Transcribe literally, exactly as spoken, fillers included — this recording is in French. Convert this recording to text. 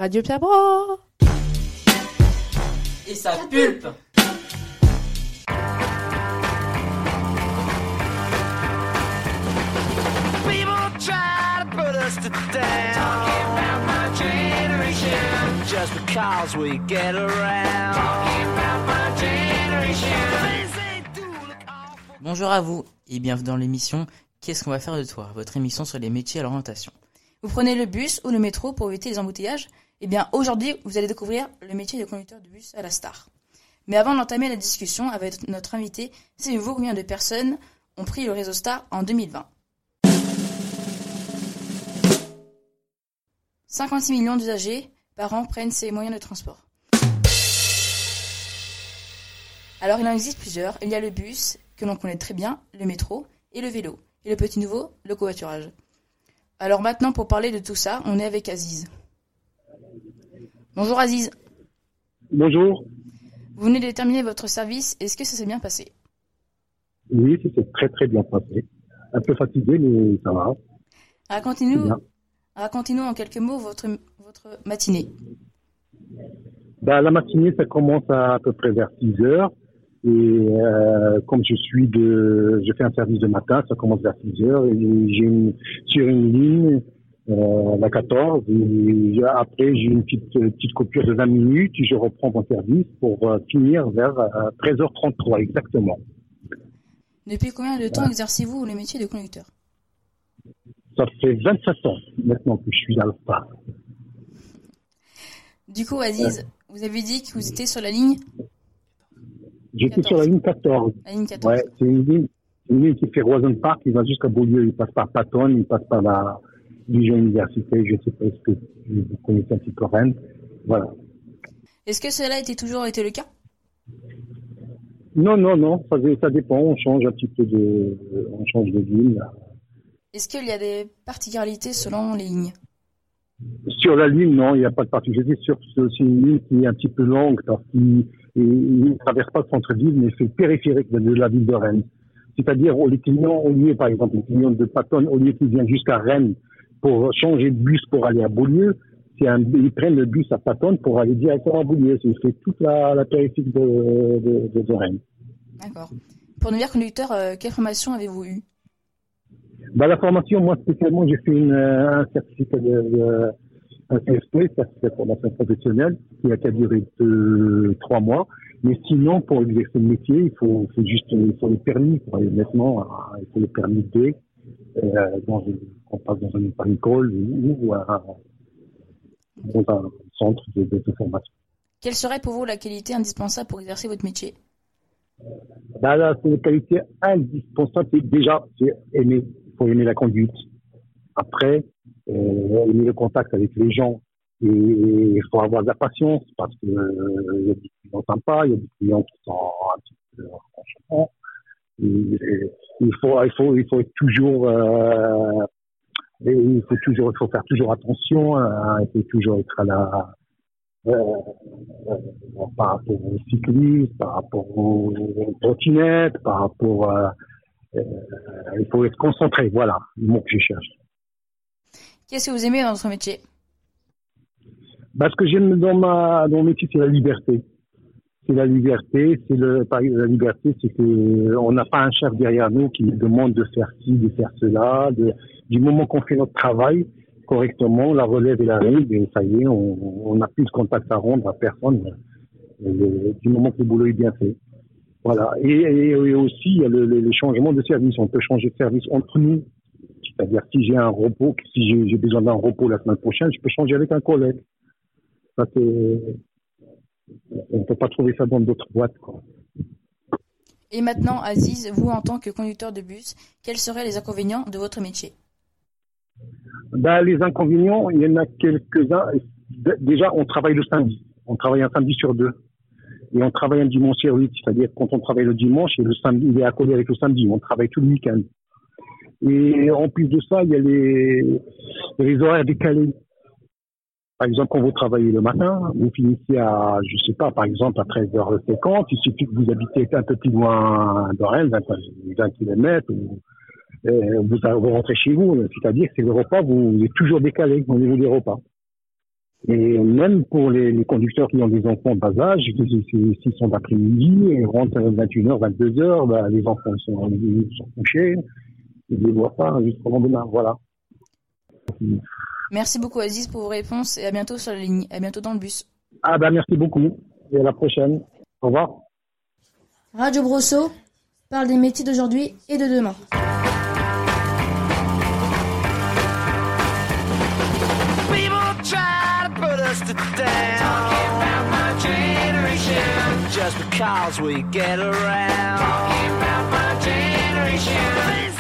Radio Pierre-Bro. Et sa pulpe. People try to put us to down. Talking about my generation. Just because we get around. Talking about my generation. Bonjour à vous et bienvenue dans l'émission Qu'est-ce qu'on va faire de toi, votre émission sur les métiers à l'orientation. Vous prenez le bus ou le métro pour éviter les embouteillages? Eh bien, aujourd'hui, vous allez découvrir le métier de conducteur de bus à la star. Mais avant d'entamer la discussion avec notre invité, savez-vous combien de personnes ont pris le réseau Star en deux mille vingt? cinquante-six millions d'usagers par an prennent ces moyens de transport. Alors, il en existe plusieurs. Il y a le bus, que l'on connaît très bien, le métro et le vélo. Et le petit nouveau, le covoiturage. Alors maintenant, pour parler de tout ça, on est avec Aziz. Bonjour Aziz. Bonjour. Vous venez de terminer votre service, est-ce que ça s'est bien passé? Oui, ça s'est très très bien passé. Un peu fatigué, mais ça va. Racontez-nous, racontez-nous en quelques mots votre, votre matinée. Bah, la matinée, ça commence à, à peu près vers six heures. Et euh, comme je suis de, je fais un service de matin, ça commence vers six heures. Et j'ai une, sur une ligne, euh, la quatorze. Et après, j'ai une petite, petite coupure de vingt minutes. Je reprends mon service pour euh, finir vers euh, treize heures trente-trois exactement. Depuis combien de temps exercez-vous le métier de conducteur? Ça fait vingt-sept ans maintenant que je suis à la star. Du coup, Aziz, euh, vous avez dit que vous étiez sur la ligne? J'étais sur la ligne quatorze. La ligne quatorze. Ouais, c'est une ligne, une ligne qui fait Roison Park, il va jusqu'à Beaulieu, il passe par Patton, il passe par la Dijon Université, je sais pas, est-ce que vous connaissez un petit peu Rennes. Voilà. Est-ce que cela a été toujours été le cas? Non, non, non, ça, ça dépend, on change un petit peu de, on change de ligne. Est-ce qu'il y a des particularités selon les lignes? Sur la ligne, non, il n'y a pas de particularité. Sur, c'est aussi une ligne qui est un petit peu longue parce qu'il ne traverse pas le centre-ville, mais c'est périphérique de, de la ville de Rennes. C'est-à-dire, les clients, au lieu, par exemple, les clients de Patton, au lieu qu'ils viennent jusqu'à Rennes pour changer de bus pour aller à Beaulieu, c'est un, ils prennent le bus à Patton pour aller directement à Beaulieu. C'est, c'est toute la, la périphérie de, de, de, de Rennes. D'accord. Pour devenir conducteur, euh, quelle formation avez-vous eue? Bah, la formation, moi, spécialement, j'ai fait une, un certificat de, de un C F P, certificat de formation professionnelle, qui a, qui a duré deux, trois mois. Mais sinon, pour exercer le métier, il faut, faut juste, il faut le permis. Maintenant, il faut le permis D, euh, dans une, qu'on passe dans une, une école ou, ou un, dans un centre de, de, de formation. Quelle serait pour vous la qualité indispensable pour exercer votre métier? Bah, là, c'est une qualité indispensable. C'est déjà, c'est aimer. Il faut aimer la conduite. Après, euh, aimer le contact avec les gens. Et il faut avoir de la patience parce que euh, il y a des clients sympas, il y a des clients qui sont un petit peu franchement. Il faut, il faut, il faut être toujours, euh, il faut toujours, il faut faire toujours attention. Hein, il faut toujours être à la, euh, euh, par rapport aux cyclistes, par rapport aux trottinettes, par rapport à Euh, il faut être concentré, voilà le mot que je cherche. Qu'est-ce que vous aimez dans votre métier? Bah, ce que j'aime dans ma dans mon métier, c'est la liberté. C'est la liberté, c'est le la liberté, c'est que on n'a pas un chef derrière nous qui nous demande de faire ci, de faire cela. De, du moment qu'on fait notre travail correctement, la relève et la arrive, et ça y est, on on n'a plus de contact à rendre à personne. Et, du moment que le boulot est bien fait. Voilà. Et, et, et aussi, il y a le, le, le changement de service. On peut changer de service entre nous. C'est-à-dire, si j'ai un repos, si j'ai, j'ai besoin d'un repos la semaine prochaine, je peux changer avec un collègue. Ça, c'est, on ne peut pas trouver ça dans d'autres boîtes, quoi. Et maintenant, Aziz, vous, en tant que conducteur de bus, quels seraient les inconvénients de votre métier? Ben, les inconvénients, il y en a quelques-uns. Déjà, on travaille le samedi. On travaille un samedi sur deux. Et on travaille un dimanche sur huit, c'est-à-dire quand on travaille le dimanche, et le samedi, il est accolé avec le samedi, on travaille tout le week-end. Et en plus de ça, il y a les, les horaires décalés. Par exemple, quand vous travaillez le matin, vous finissez à, je sais pas, par exemple, à treize heures cinquante, il suffit que vous habitez un peu plus loin de Rennes, vingt kilomètres, ou, euh, vous, vous rentrez chez vous, c'est-à-dire que c'est le repas, vous, vous êtes toujours décalé au niveau des repas. Et même pour les, les conducteurs qui ont des enfants bas âge, s'ils sont d'après-midi et rentrent à vingt et une heures, vingt-deux heures, bah, les enfants sont, sont couchés, ils ne les voient pas jusqu'au lendemain. Voilà. Merci beaucoup Aziz pour vos réponses et à bientôt sur la ligne, à bientôt dans le bus. Ah bah merci beaucoup et à la prochaine. Au revoir. Radio Brosso parle des métiers d'aujourd'hui et de demain. People try to put us to down. Talking about my generation. Just because we get around. Talking about my generation.